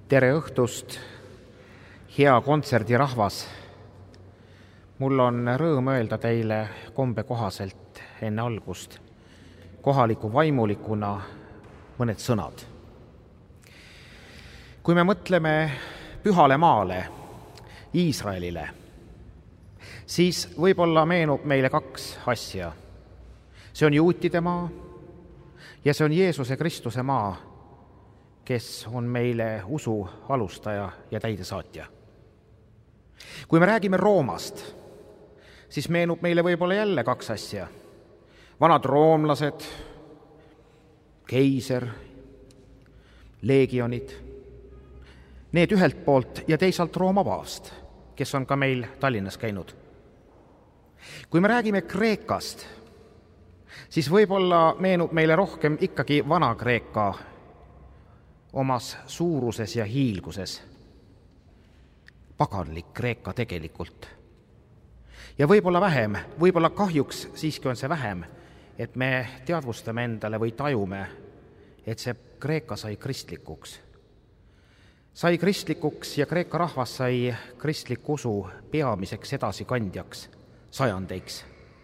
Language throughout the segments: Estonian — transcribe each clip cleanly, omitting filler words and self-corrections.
Tere õhtust, hea kontserdirahvas! Mul on rõõm öelda teile kombe kohaselt enne algust kohaliku vaimulikuna mõned sõnad. Kui me mõtleme pühale maale, Iisraelile, siis võib-olla meenub meile kaks asja. See on juutide maa ja see on Jeesuse Kristuse maa, kes on meile usu alustaja ja täidesaatja. Kui me räägime Roomast, siis meenub meile võib-olla jälle kaks asja. Vanad roomlased, keiser, leegionid, need ühelt poolt ja teisalt Rooma paavst, kes on ka meil Tallinnas käinud. Kui me räägime Kreekast, siis võib-olla meenub meile rohkem ikkagi Vana-Kreeka omas suuruses ja hiilguses. Paganlik Kreeka tegelikult. Ja võib-olla vähem, võib-olla kahjuks siiski on see vähem, et me teadvustame endale või tajume, et see Kreeka sai kristlikuks. Sai kristlikuks ja Kreeka rahvas sai kristliku usu peamiseks edasikandjaks sajandeiks.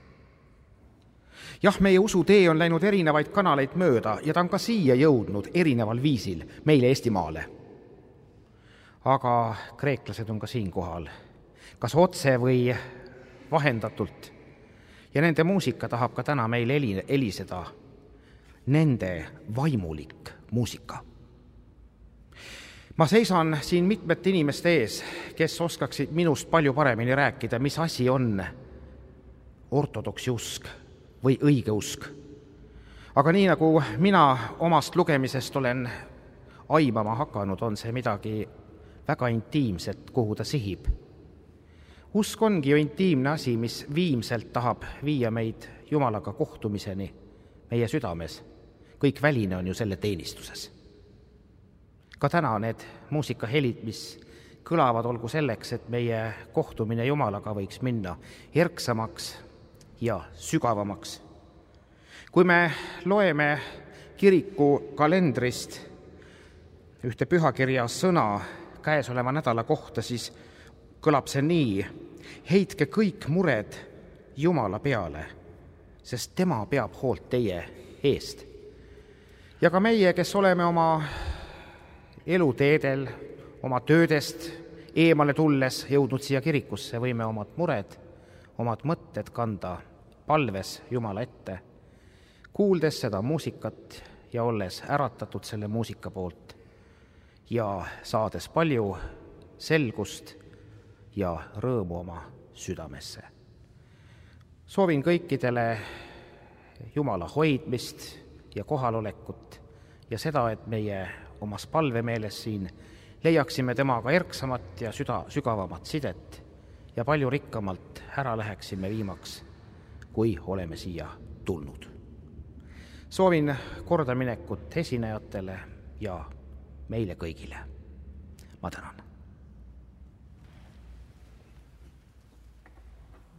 Jah, meie usutee on läinud erinevaid kanaleid mööda ja ta on ka siia jõudnud erineval viisil meile Eestimaale. Aga kreeklased on ka siinkohal, kas otse või vahendatult. Ja nende muusika tahab ka täna meil eliseda, nende vaimulik muusika. Ma seisan siin mitmete inimeste ees, kes oskaksid minust palju paremini rääkida, mis asi on ortodoksi usk või õige usk. Aga nii nagu mina omast lugemisest olen aimama hakanud, on see midagi väga intiimset, kuhu ta sihib. Usk ongi ju intiimne asi, mis viimselt tahab viia meid Jumalaga kohtumiseni meie südames. Kõik väline on ju selle teenistuses. Ka täna need muusikahelid, mis kõlavad, olgu selleks, et meie kohtumine Jumalaga võiks minna erksamaks ja sügavamaks. Kui me loeme kiriku kalendrist ühte pühakirja sõna käesoleva nädala kohta, siis kõlab see nii: heitke kõik mured Jumala peale, sest tema peab hoolt teie eest. Ja ka meie, kes oleme oma eluteedel, oma töödest eemale tulles jõudnud siia kirikusse, võime omad mured, omad mõtted kanda palves Jumala ette, kuuldes seda muusikat ja olles äratatud selle muusika poolt ja saades palju selgust ja rõõmu oma südamesse. Soovin kõikidele Jumala hoidmist ja kohalolekut ja seda, et meie omas palvemeeles siin leiaksime temaga erksamat ja sügavamat sidet ja palju rikkamalt ära läheksime viimaks, kui oleme siia tulnud. Soovin kordaminekut esinejatele ja meile kõigile. Ma tänan.